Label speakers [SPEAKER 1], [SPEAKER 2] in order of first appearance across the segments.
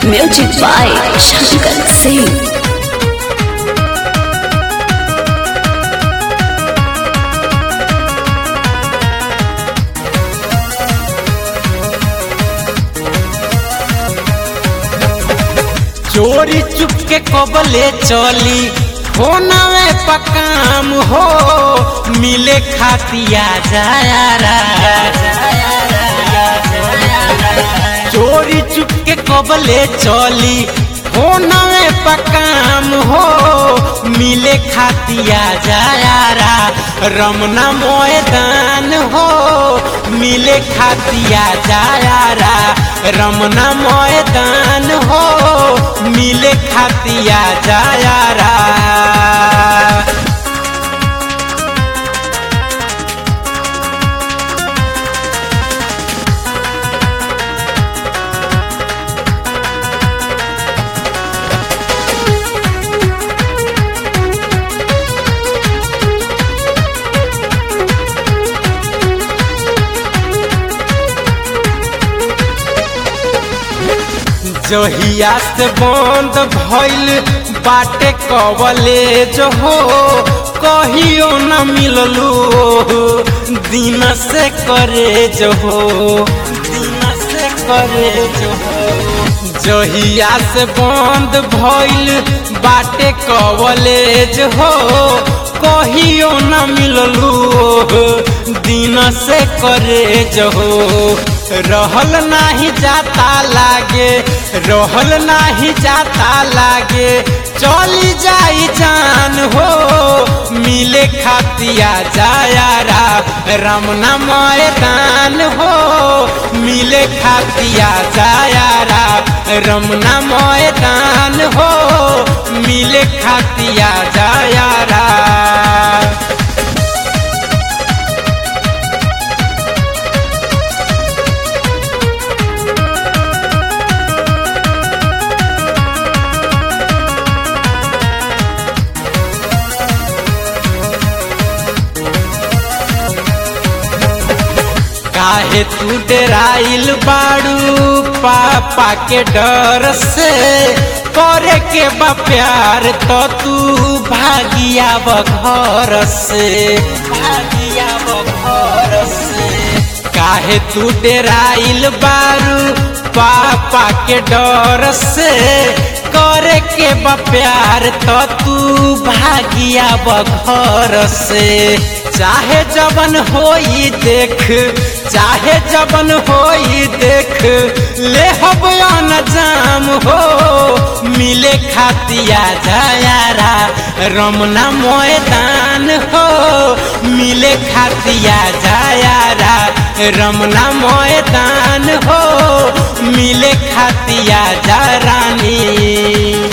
[SPEAKER 1] Music by Shankar Singh.
[SPEAKER 2] चोरी चुपके कबले चली होना में पकाम हो मिले खातिया जायारा। चोरी चुपके कबले चली होना में पकाम हो मिले खातिया जायारा। रमना मैदान हो मिले खातिया जायारा। रमना मैदान हो मिले खातिया जायारा। जहिया से बंद भइल बाटे कॉलेज हो कहियो न मिललू दिन से करे जो हो दिन से करे जो हो। जहिया से बंद भइल बाटे कॉलेज हो कहियो न मिललू दिन से करे जो हो। रहल नाही जाता लागे रहल नाही जाता लागे चली जाई जान हो मिले खातिया जायारा। रमना मैदान हो मिले खातिया जायारा। रमना मैदान हो मिले खातिया जायारा। काहे तू डराइल बाड़ू पापा के डर से करे के बा प्यार तो तू भागिया घर से भागिया घर से। काहे तू डराइल बाड़ू पापा के डर से करे के बा प्यार तो तू भागिया घर से। चाहे जबन होई देख चाहे जबन होई देख ले हब न जाम हो मिले खातिया जायारा। रमना मैदान हो मिले खातिया जायारा। रमना मैदान हो मिले खातिया जा रानी।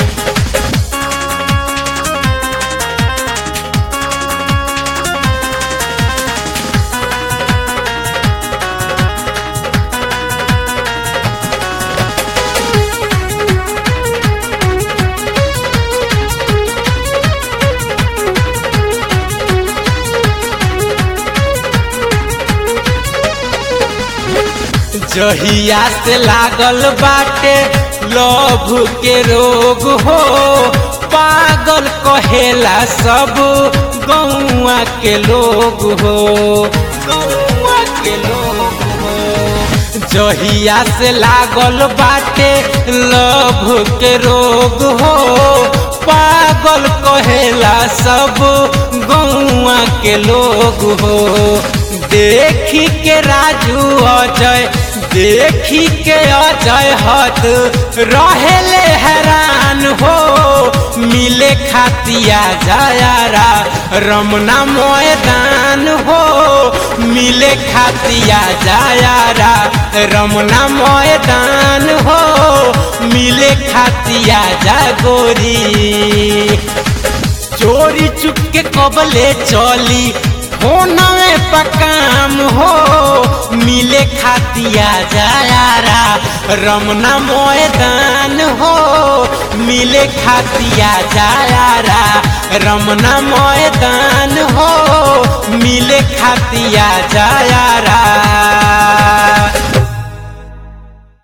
[SPEAKER 2] जहिया से लागल बाटे लव के रोग हो पागल कहेला सब गौआ के लोग हो गौआ के लोग हो। जहिया से लागल बाटे लव के रोग हो पागल कहेला सब गौआ के लोग हो। देखी के राजू अजय देखी के अजय हत रहेले हैरान हो मिले खातिया जायारा। रमना मैदान हो मिले खातिया जायारा। रमना मैदान हो मिले खातिया जा गोरी। चोरी चुपके कबले चली होना में पकाम हो मिले खातिया जायारा। रमना मैदान हो मिले खातिया जायारा। रमना मैदान हो मिले खातिया जायारा।